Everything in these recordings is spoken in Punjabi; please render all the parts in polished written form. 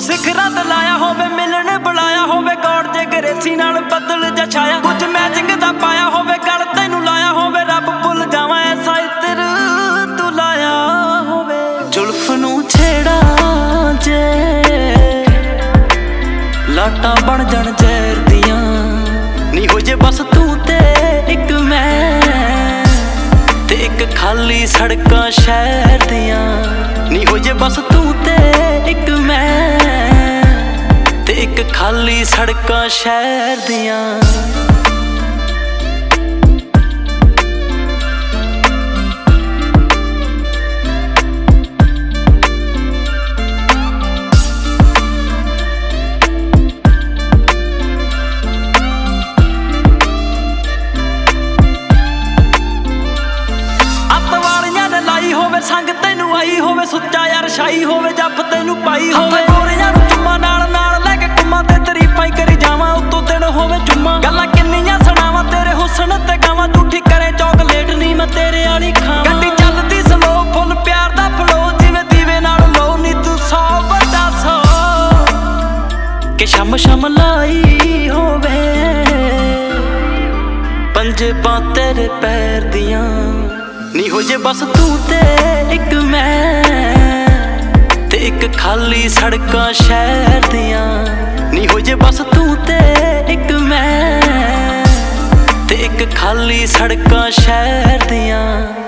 ਸਿਖਰਾਂ ਤੇ ਲਾਇਆ ਹੋਵੇ, ਮਿਲਣ ਬੁਲਾਇਆ ਹੋਵੇ, ਗੌੜ ਜੇ ਗਰੇਸੀ ਨਾਲ ਬੱਦਲ ਜਾ ਛਾਇਆ, ਕੁਝ ਮੈਚਿੰਗ ਦਾ ਪਾਇਆ ਹੋਵੇ, ਗਲ ਤੈਨੂੰ ਲਾਇਆ ਹੋਵੇ, ਰੱਬ ਭੁੱਲ ਜਾਵਾਂ ਐਸਾ ਇਤਰ ਤੂੰ ਲਾਇਆ ਹੋਵੇ। ਜ਼ੁਲਫ ਨੂੰ ਛੇੜਾ ਜੇ ਲਾਟਾਂ ਬਣ ਜਾਣ ਜ਼ਹਿਰ ਦੀਆਂ, ਨੀ ਹੋ ਜੇ ਬਸ ਤੂੰ ਤੇ ਇੱਕ ਮੈਂ, ਤੇ ਇੱਕ ਖਾਲੀ ਸੜਕਾਂ ਸ਼ਹਿਰ ਦੀਆਂ, ਨੀ ਹੋ ਜੇ ਬਸ ਤੂੰ ਤੇ ਇੱਕ ਮੈਂ, ਤੇ ਇੱਕ ਖਾਲੀ ਸੜਕਾਂ ਸ਼ਹਿਰ ਦੀਆਂ। ਸੰਗ ਤੈਨੂੰ ਆਈ ਹੋਵੇ, ਸੁੱਚਾ ਯਾਰ ਸ਼ਾਈ ਹੋਵੇ, ਜੱਫ ਤੈਨੂੰ ਪਾਈ ਹੋਵੇ, ਗੋਰਿਆਂ ਨੂੰ ਚੁੰਮਾਂ ਨਾਲ ਲੈ ਕੇ ਕੁੰਮਾਂ ਤੇ ਤਾਰੀਫਾਂ ਹੀ ਕਰੀ ਜਾਵਾਂ, ਉੱਤੋਂ ਦਿਨ ਹੋਵੇ ਚੁੰਮਾਂ, ਗੱਲਾਂ ਕਿੰਨੀਆਂ ਸੁਣਾਵਾਂ ਤੇਰੇ ਹੁਸਨ ਤੇ ਗਾਵਾਂ, ਝੂਠੀ ਕਰੇ ਚੌਕਲੇਟ ਨਹੀਂ ਮੈਂ ਤੇਰੇ ਵਾਲੀ ਖਾਵਾਂ। ਗੱਡੀ ਚੱਲਦੀ ਸਲੋ, ਫੁੱਲ ਪਿਆਰ ਦਾ ਫਲੋ, ਜਿਵੇਂ ਦੀਵੇ ਨਾਲ ਲੋ, ਨੀ ਤੂੰ 100 ਵੱਡਾ 100 ਕਿ ਸ਼ਮ ਲਾਈ ਹੋਵੇ, ਪੰਜੇਬਾਂ ਤੇਰੇ ਪੈਰ ਦੀਆਂ, ਨੀ ਹੋ ਜੇ ਬਸ ਤੂੰ ਤੇ ਇੱਕ ਮੈਂ, ਤੇ ਇੱਕ ਖਾਲੀ ਸੜਕਾਂ ਸ਼ਹਿਰ ਦੀਆਂ, ਨੀ ਹੋ ਜੇ ਬਸ ਤੂੰ ਤੇ ਇੱਕ ਮੈਂ, ਤੇ ਇੱਕ ਖਾਲੀ ਸੜਕਾਂ ਸ਼ਹਿਰ ਦੀਆਂ।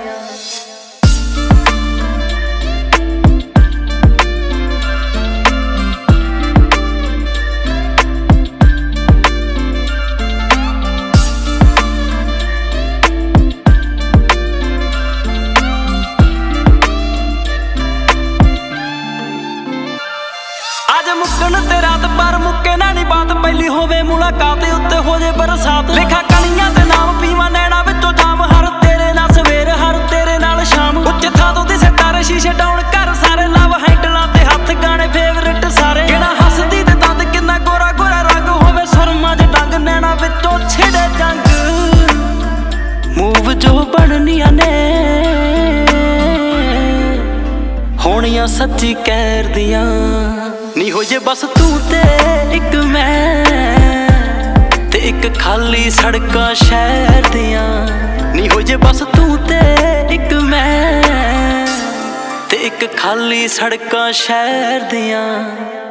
ਮੁੱਕਣ ਤੇ ਰਾਤ ਪਰ ਮੁੱਕੇ ਨਾ ਨੀ ਬਾਤ, ਪਹਿਲੀ ਹੋਵੇ ਮੁਲਾਕਾਤ ਉੱਤੇ ਹੋ ਜੇ ਬਰਸਾਤ, ਲਿਖਾ ਕਲੀਆਂ ਤੇ ਨਾਮ ਪੀਵਾਂ ਨੈਣਾ ਵਿੱਚੋਂ ਜਾਮ, ਹਰ ਤੇਰੇ ਨਾਲ ਸਵੇਰ ਹਰ ਤੇਰੇ ਨਾਲ ਸ਼ਾਮ, ਉੱਚ ਥਾਂ ਤੋਂ ਦਿਸੇ ਤਾਰੇ ਸ਼ੀਸ਼ੇ ਡਾਉਣ ਘਰ ਸਾਰੇ, ਲਵ ਹੈਂਡਲਾਂ ਤੇ ਹੱਥ ਗਾਣੇ ਫੇਵਰਟ ਸਾਰੇ, ਕਿਹੜਾ ਹੱਸਦੀ ਤੇ ਦੰਦ ਕਿੰਨਾ ਗੋਰਾ ਗੋਰਾ ਰੰਗ ਹੋਵੇ, ਸੁਰਮਾ ਚ ਡੰਗ ਨੈਣਾ ਵਿੱਚੋਂ ਛਿੜੇ ਜੰਗ, ਮੂਵ ਜੋ ਬਣਨੀਆਂ ਨੇ ਹੋਣੀਆਂ ਸੱਚੀ ਕਹਿਰ ਦੀਆਂ, ਨੀ ਹੋ ਜੇ ਬਸ ਤੂੰ ਤੇ ਇੱਕ ਮੈਂ, ਤੇ ਇੱਕ ਖਾਲੀ ਸੜਕਾਂ ਸ਼ਹਿਰ ਦੀਆਂ, ਨੀ ਹੋ ਜੇ ਬਸ ਤੂੰ ਤੇ ਇੱਕ ਮੈਂ, ਤੇ ਇੱਕ ਖਾਲੀ ਸੜਕਾਂ ਸ਼ਹਿਰ ਦੀਆਂ।